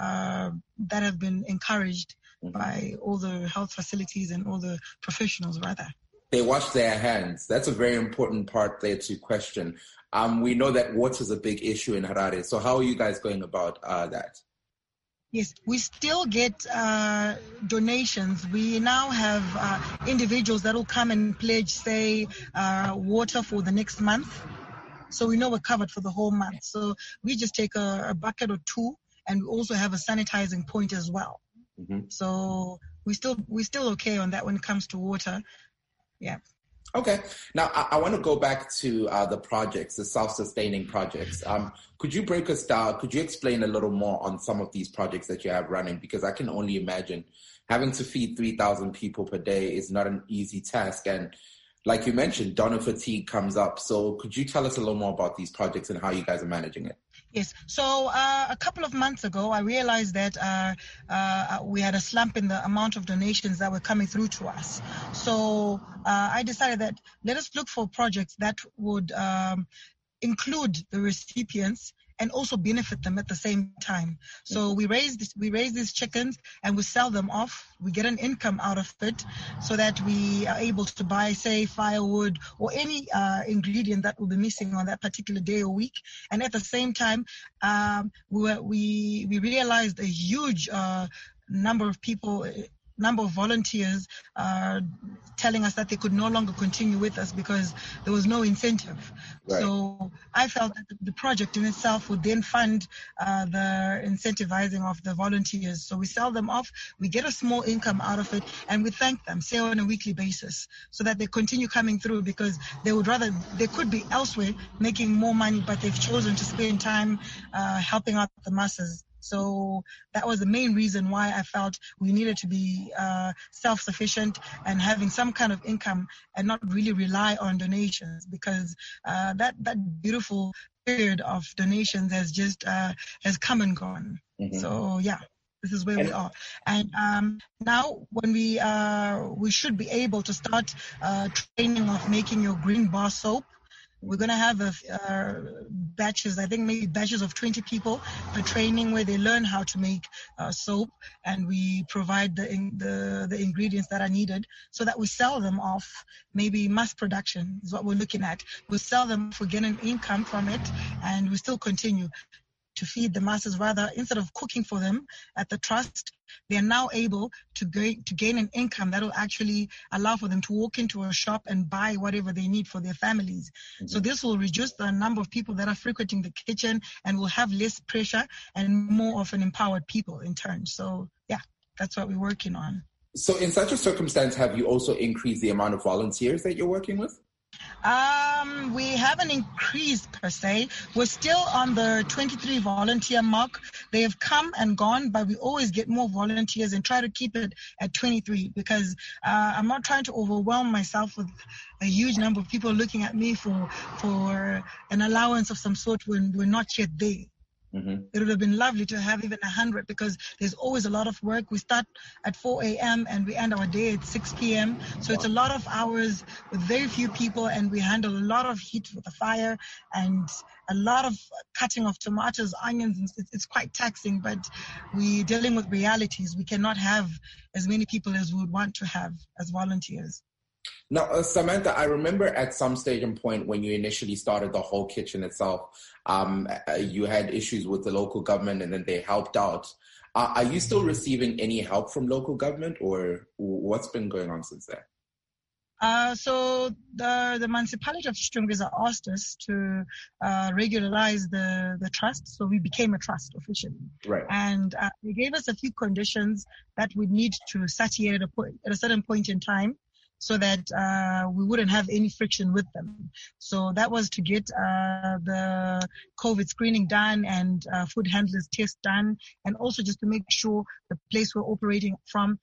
S6: encouraged by all the health facilities and all the professionals, rather.
S3: They wash their hands. That's a very important part there to question. We know that water is a big issue in Harare. So how are you guys going about that?
S6: Yes, we still get donations. We now have individuals that will come and pledge, say, water for the next month. So we know we're covered for the whole month. So we just take a bucket or 2, and we also have a sanitizing point as well. Mm-hmm. So we're still okay on that when it comes to water. Yeah.
S3: Okay. Now, I want to go back to the projects, the self-sustaining projects. Could you break us down? Could you explain a little more on some of these projects that you have running? Because I can only imagine having to feed 3,000 people per day is not an easy task. And like you mentioned, donor fatigue comes up. So could you tell us a little more about these projects and how you guys are managing it?
S6: Yes. So a couple of months ago, I realized that we had a slump in the amount of donations that were coming through to us. So I decided that let us look for projects that would include the recipients and also benefit them at the same time. So we raise these chickens and we sell them off. We get an income out of it so that we are able to buy, say, firewood or any ingredient that will be missing on that particular day or week. And at the same time, we realized a huge number of volunteers telling us that they could no longer continue with us because there was no incentive. Right. So I felt that the project in itself would then fund the incentivizing of the volunteers. So we sell them off, we get a small income out of it, and we thank them, say, on a weekly basis, so that they continue coming through because they could be elsewhere making more money, but they've chosen to spend time helping out the masses. So that was the main reason why I felt we needed to be self-sufficient and having some kind of income and not really rely on donations, because that beautiful period of donations has just has come and gone. Mm-hmm. So yeah, this is where we are. And now when we should be able to start training of making your green bar soap. We're going to have batches, I think maybe batches of 20 people, a training where they learn how to make soap, and we provide the ingredients that are needed so that we sell them off. Maybe mass production is what we're looking at. We'll sell them for getting income from it, and we still continue to feed the masses. Rather, instead of cooking for them at the trust, they are now able to gain an income that will actually allow for them to walk into a shop and buy whatever they need for their families. Mm-hmm. So this will reduce the number of people that are frequenting the kitchen and will have less pressure and more of an empowered people in turn. So yeah, that's what we're working on.
S3: So in such a circumstance, have you also increased the amount of volunteers that you're working with?
S6: We haven't increased per se. We're still on the 23 volunteer mark. They have come and gone, but we always get more volunteers and try to keep it at 23 because I'm not trying to overwhelm myself with a huge number of people looking at me for an allowance of some sort when we're not yet there. Mm-hmm. It would have been lovely to have even 100 because there's always a lot of work. We start at 4 a.m. and we end our day at 6 p.m. So It's a lot of hours with very few people, and we handle a lot of heat with the fire and a lot of cutting of tomatoes, onions. It's quite taxing, but we're dealing with realities. We cannot have as many people as we would want to have as volunteers.
S3: Now, Samantha, I remember at some stage and point when you initially started the whole kitchen itself, you had issues with the local government and then they helped out. Are you still receiving any help from local government, or what's been going on since then?
S6: So the municipality of Chitungwiza asked us to regularize the trust, so we became a trust officially.
S3: Right.
S6: And they gave us a few conditions that we need to satiate at a certain point in time, so that we wouldn't have any friction with them. So that was to get the COVID screening done and food handlers test done, and also just to make sure the place we're operating from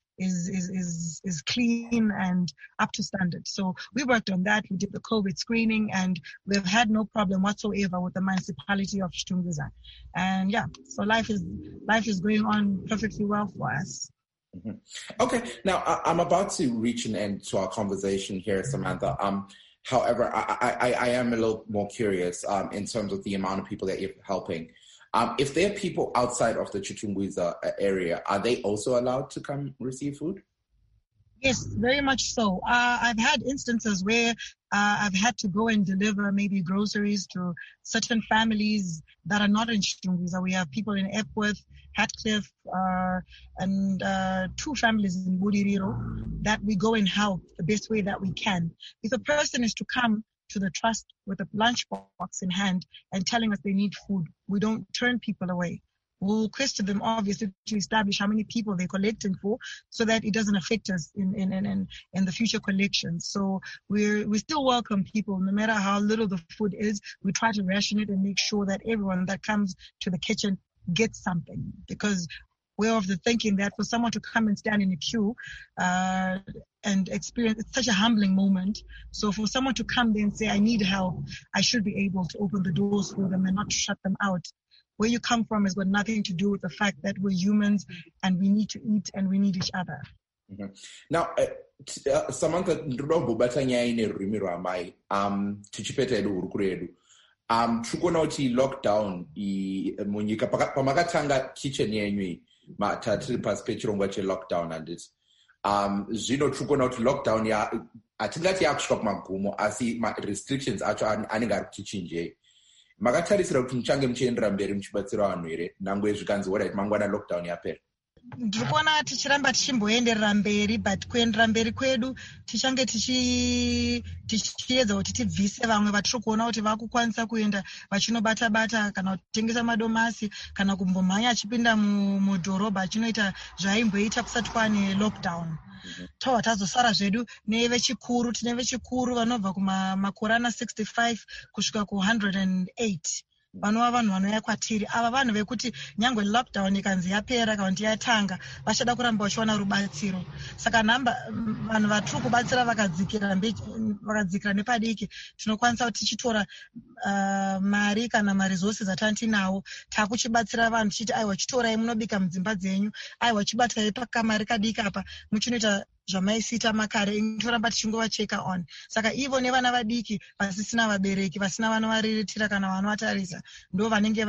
S6: is clean and up to standard. So we worked on that. We did the COVID screening, and we've had no problem whatsoever with the municipality of Chitungwiza. And yeah, so life is going on perfectly well for us.
S3: Mm-hmm. Okay, now I'm about to reach an end to our conversation here, Samantha. However, I am a little more curious in terms of the amount of people that you're helping. If there are people outside of the Chitungwiza area, are they also allowed to come receive food?
S6: Yes, very much so. I've had instances where I've had to go and deliver maybe groceries to certain families that are not in Chitungwiza. We have people in Epworth, Hatcliffe, and 2 families in Budiriro that we go and help the best way that we can. If a person is to come to the trust with a lunchbox in hand and telling us they need food, we don't turn people away. We'll question them, obviously, to establish how many people they're collecting for, so that it doesn't affect us in the future collections. So we still welcome people, no matter how little the food is. We try to ration it and make sure that everyone that comes to the kitchen gets something, because we're of the thinking that for someone to come and stand in a queue and experience, it's such a humbling moment. So for someone to come there and say, I need help, I should be able to open the doors for them and not shut them out. Where you come from has got nothing to do with the fact that we're humans and we need to eat and we need each other.
S3: Mm-hmm. Now, Samantha, ndinobata nyaya nerurimi rwamai tichipeta edu hurukuro yedu. Tikuona kuti lockdown munyika pamakatanga kitchen yenyu tiri pasi pechirongwa chelockdown handiti. Zvino tikuona kuti lockdown hatingati yakusvika kumagumo, asi restrictions acho anenge ari kutichinjei. Makatarisira kuti muchange muchiendera mberi muchibatsira vanhu here nangwe zvikanzi alright mangwana lockdown yapera?
S6: Ndiri kuona tichiramba tichimboenderera mberi, but kuenderera mberi kwedu tichange tichiedza kuti tibvise vamwe vatiri kuona kuti vakukwanisa kuenda vachinobata-bata kana kutengesa madomasi kana kumbomhanya achipinda mudhorobha achinoita zvaimboita kusati kwane lockdown. Tova tazosara zvedu nevechikuru, tine vechikuru vanobva kumakore ana 65 kusvika ku108. Vanova vanhu vanouya kwatiri. Ava vanhu vekuti nyangwe lockdown ikanzi yapera kana kuti yatanga, vachada kuramba vachiwana rubatsiro. Saka vanhu vatiri kubatsira vakadzikira nepadiki, tinokwanisa kuti tichitora mari kana maresources ataninawo takuchibatsira vanhu tichiti aiwa chitorai munobika mudzimba dzenyu, aiwa chibatai pakamari kadiki apa muchinoita zvamaisita makare, toramba tichingovacheka on. Saka ivo nevana vadiki vasisina vabereki, vasina vanovariritira kana vanovatarisa, ndo vanenge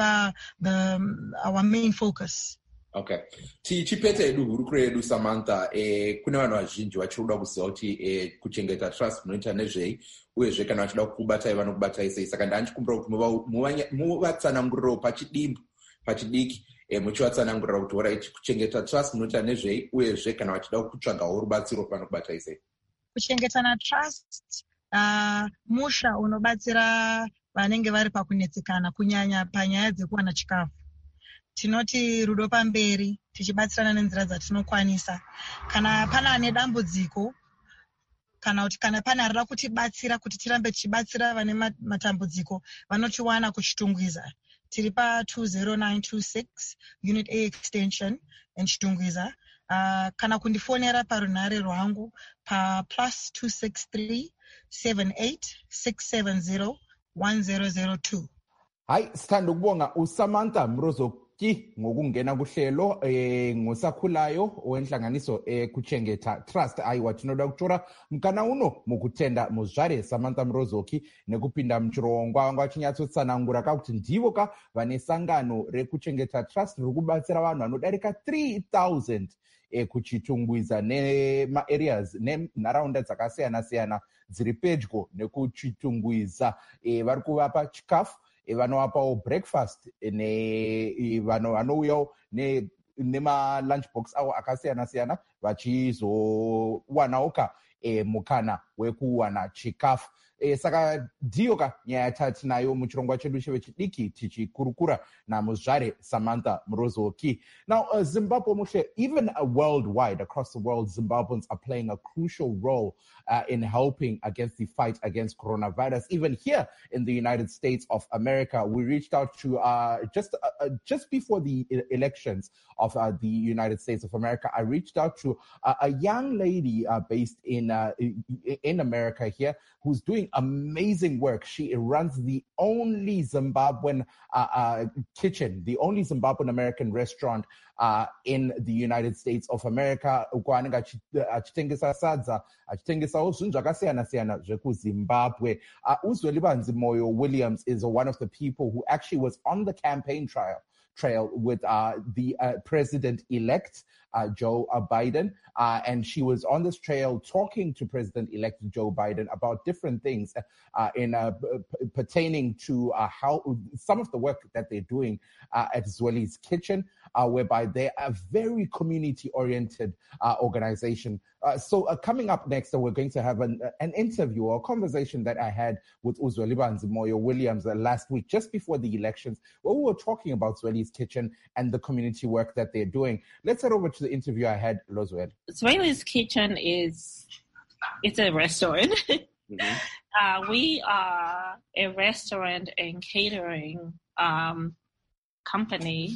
S6: our main focus.
S3: Okay. Tichipeta edu hurukuro yedu Samantha, kune vanhu vazhinji vachida kuziva kuti kuchengeta trust munoita nezvei, uyezve kana vachida kukubatai vanokubatai sei. Saka ndanchikumbira kuti muvatsananguriro pachidiki muchivatsanangurira kuti alright kuchengeta trust munoita nezvei, uyezve kana vachida kutsvagawo rubatsiro vanokubatai sei.
S6: Kuchengetana trust musha unobatsira vanenge vari pakunetsekana, kunyanya panyaya dzekuwana chikafu. Tinoti rudo pamberi, tichibatsirana nenzira dzatinokwanisa. Kana pana ane dambudziko, kana kuti kana pana arida kutibatsira kuti tirambe tichibatsira vane matambudziko, vanotiwana kuChitungwiza. Tiri pa 20926 Unit A extension in Chitungwiza. Kana kundifonera parunhare rwangu pa +263 78 670 1002.
S1: Hayi, sithanda ukubonga uSamantha Mrozoki ngokungena kuhlelo ngosakhulayo wenhlanganiso kuchengeta trust. Aiwa tinoda kutora mkana uno mukutenda muzvare Samantha Mrozoki nekupinda muchirongwa wanga chinyatsosanangura kakuti ndivo ka vane sangano rekuchengeta trust rikubatsira vanhu vanodarika 3000 kuChitungwiza nema-areas nenharaunda dzakasiyana-siyana dziri pedyo nekuChitungwiza. Vari kuvapa chikafu, vanovapawo breakfast, vanouyawo nema lunchbox awo akasiyana-siyana vachizowanauka mukana wekuwana chikafu. Saka ndiyo ka nyaya yatinayo muchirongwa chedu chevechidiki tichikurukura namuzvare Samantha Mrozoki. Now, Zimbabwe, Mushe, even worldwide, across the world, Zimbabweans are playing a crucial role in helping against the fight against coronavirus. Even here in the United States of America, we reached out to just before the elections of the United States of America. I reached out to a young lady based in America here who's doing amazing work. She runs the only Zimbabwean kitchen, the only Zimbabwean American restaurant in the United States of America. Achitengesa sadza, achitengesawo zvinhu zvakasiyana-siyana zvekuZimbabwe. Uzwelibanzi Moyo Williams is one of the people who actually was on the campaign trail with the president-elect Joe Biden, and she was on this trail talking to President-elect Joe Biden about different things pertaining to how some of the work that they're doing at Zweli's Kitchen, whereby they're a very community-oriented organization. So coming up next, we're going to have an interview or a conversation that I had with Uzwelibanzi Moyo Williams last week, just before the elections, where we were talking about Zweli's Kitchen and the community work that they're doing. Let's head over to the interview I had, Lozwel.
S7: Zweli's Kitchen it's a restaurant. Mm-hmm. We are a restaurant and catering company.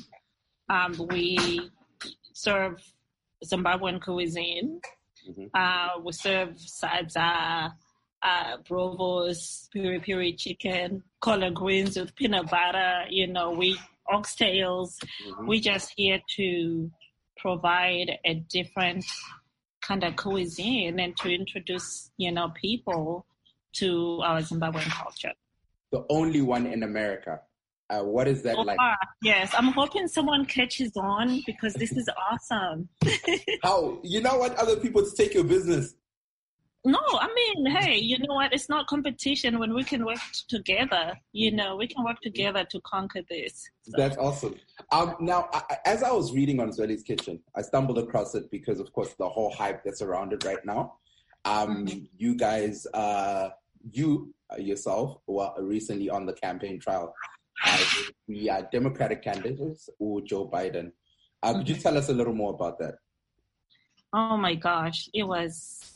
S7: We serve Zimbabwean cuisine. Mm-hmm. We serve sadza, brovos, piri chicken, collard greens with peanut butter, we oxtails. Mm-hmm. We're just here to provide a different kind of cuisine and to introduce, people to our Zimbabwean culture.
S3: The only one in America. What is that like?
S7: Yes, I'm hoping someone catches on because this is awesome.
S3: How? You not want other people to take your business?
S7: No, I mean, hey, you know what? It's not competition when we can work together. We can work together to conquer this. So.
S3: That's awesome. Now, as I was reading on Zweli's Kitchen, I stumbled across it because, of course, the whole hype that's around it right now. You guys, yourself were recently on the campaign trail. The Democratic candidates or Joe Biden. Could you tell us a little more about that?
S7: Oh my gosh, it was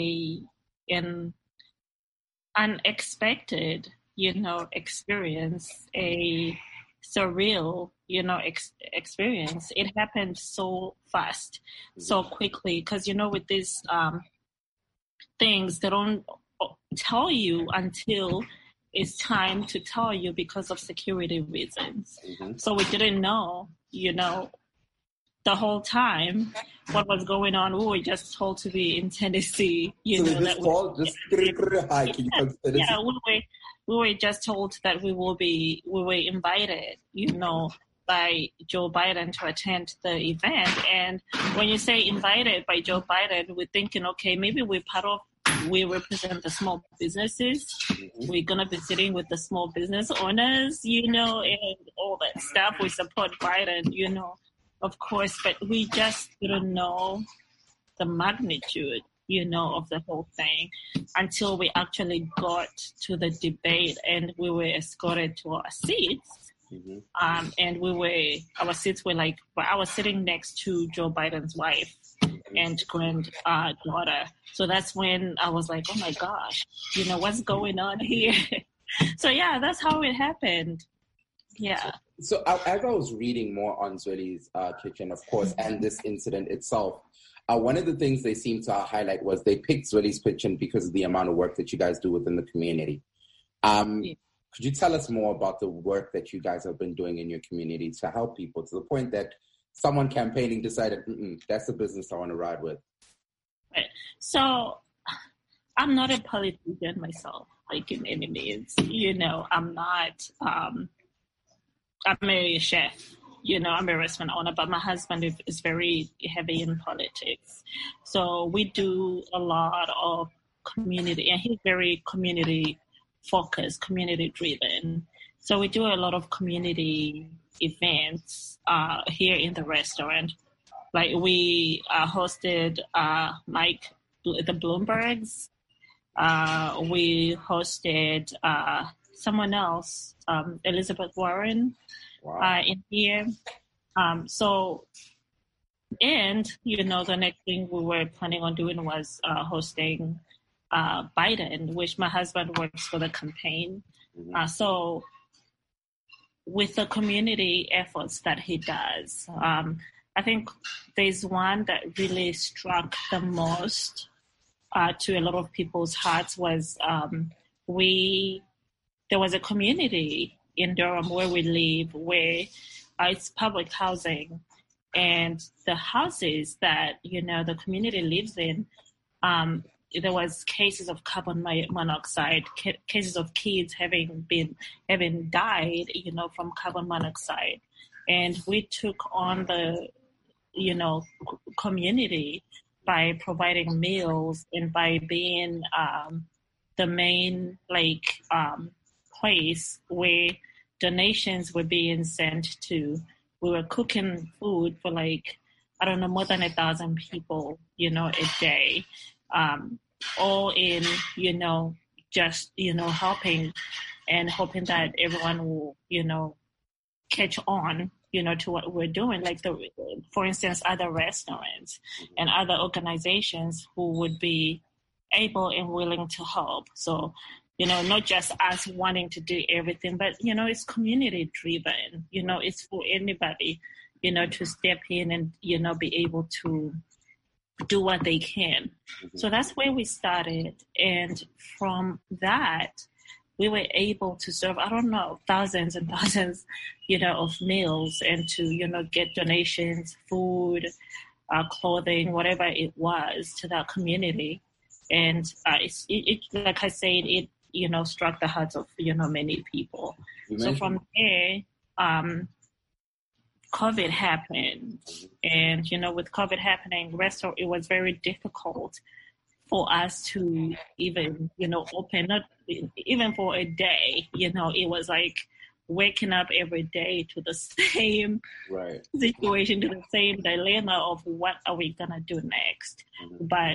S7: an unexpected, experience, a surreal, experience. It happened so fast, so quickly, because, with these things, they don't tell you until it's time to tell you because of security reasons. Mm-hmm. So we didn't know, the whole time what was going on. We were just told to be in Tennessee. We were just told that we were invited, by Joe Biden to attend the event. And when you say invited by Joe Biden, we're thinking, okay, maybe we represent the small businesses. Mm-hmm. We're going to be sitting with the small business owners, and all that stuff. We support Biden, of course, but we just didn't know the magnitude, of the whole thing until we actually got to the debate and we were escorted to our seats. Mm-hmm. And our seats were I was sitting next to Joe Biden's wife and granddaughter. So that's when I was like, oh my gosh, what's going on here? So yeah, that's how it happened. Yeah.
S3: So as I was reading more on Zweli's Kitchen, of course, and this incident itself, one of the things they seemed to highlight was they picked Zweli's Kitchen because of the amount of work that you guys do within the community. Could you tell us more about the work that you guys have been doing in your community to help people to the point that someone campaigning decided, that's the business I want to ride with?
S7: Right. So I'm not a politician myself, in any means. I'm not, I'm a chef, I'm a restaurant owner, but my husband is very heavy in politics. So we do a lot of community, and he's very community focused, community driven. So we do a lot of community events here in the restaurant. Like we hosted like the Bloombergs. We hosted someone else, Elizabeth Warren, in here. And, the next thing we were planning on doing was hosting Biden, which my husband works for the campaign. So with the community efforts that he does, I think there's one that really struck the most to a lot of people's hearts was there was a community in Durham where we live where it's public housing. And the houses that, the community lives in, there was cases of carbon monoxide, cases of kids having died, from carbon monoxide. And we took on the, community by providing meals and by being the main, place where donations were being sent to. We were cooking food for more than 1,000 people, a day, all in, just, helping and hoping that everyone will, catch on, to what we're doing. For instance, other restaurants and other organizations who would be able and willing to help. So, not just us wanting to do everything, but, it's community driven, it's for anybody, to step in and, be able to do what they can. So that's where we started. And from that, we were able to serve, thousands and thousands, of meals and to, get donations, food, clothing, whatever it was to that community. And it like I said, it, struck the hearts of, many people. So from there, COVID happened. And, with COVID happening, it was very difficult for us to even, open, not even for a day. It was like waking up every day to the same situation, to the same dilemma of what are we going to do next. But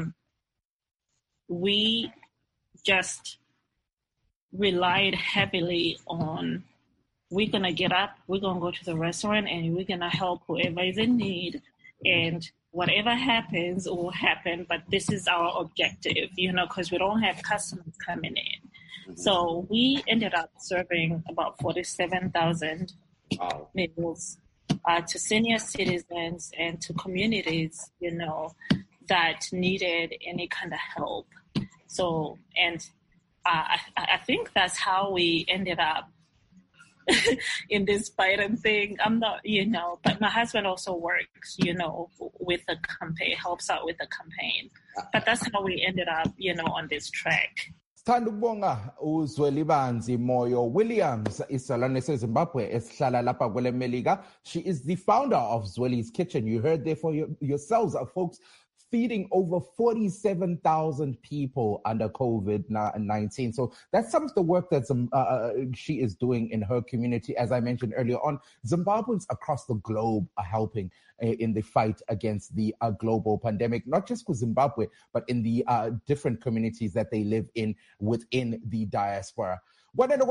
S7: we just relied heavily on we're going to get up, we're going to go to the restaurant, and we're going to help whoever is in need. And whatever happens will happen, but this is our objective, because we don't have customers coming in. So we ended up serving about 47,000 meals to senior citizens and to communities, that needed any kind of help. So, and I think that's how we ended up in this Biden thing. I'm not, but my husband also works, with the campaign, helps out with the campaign. But that's how we ended up, on this track.
S1: Sithanda ukubonga uZwelibanzi Moyo Williams, isalane seZimbabwe esihlala lapha kwele Melika. She is the founder of Zweli's Kitchen. You heard there for yourselves, folks. Feeding over 47,000 people under COVID-19. So that's some of the work that she is doing in her community. As I mentioned earlier on, Zimbabweans across the globe are helping in the fight against the global pandemic, not just for Zimbabwe, but in the different communities that they live in within the diaspora. Once again,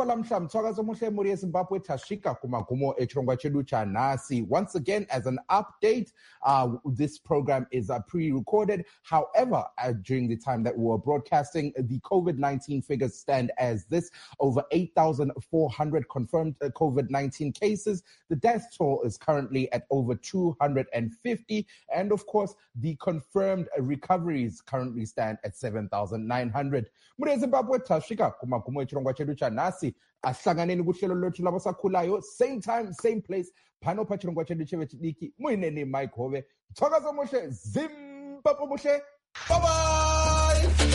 S1: as an update, this program is pre-recorded. However, during the time that we were broadcasting, the COVID-19 figures stand as this: over 8,400 confirmed COVID-19 cases. The death toll is currently at over 250. And of course, the confirmed recoveries currently stand at 7,900. Nasi ahlanganeni kuhlelo lwethu labasakhulayo, same time, same place, phano pha chirongwa chedu chevechidiki, muyineni Mike Hove. Thokoza muhle, Zimbabwe muhle, bye bye.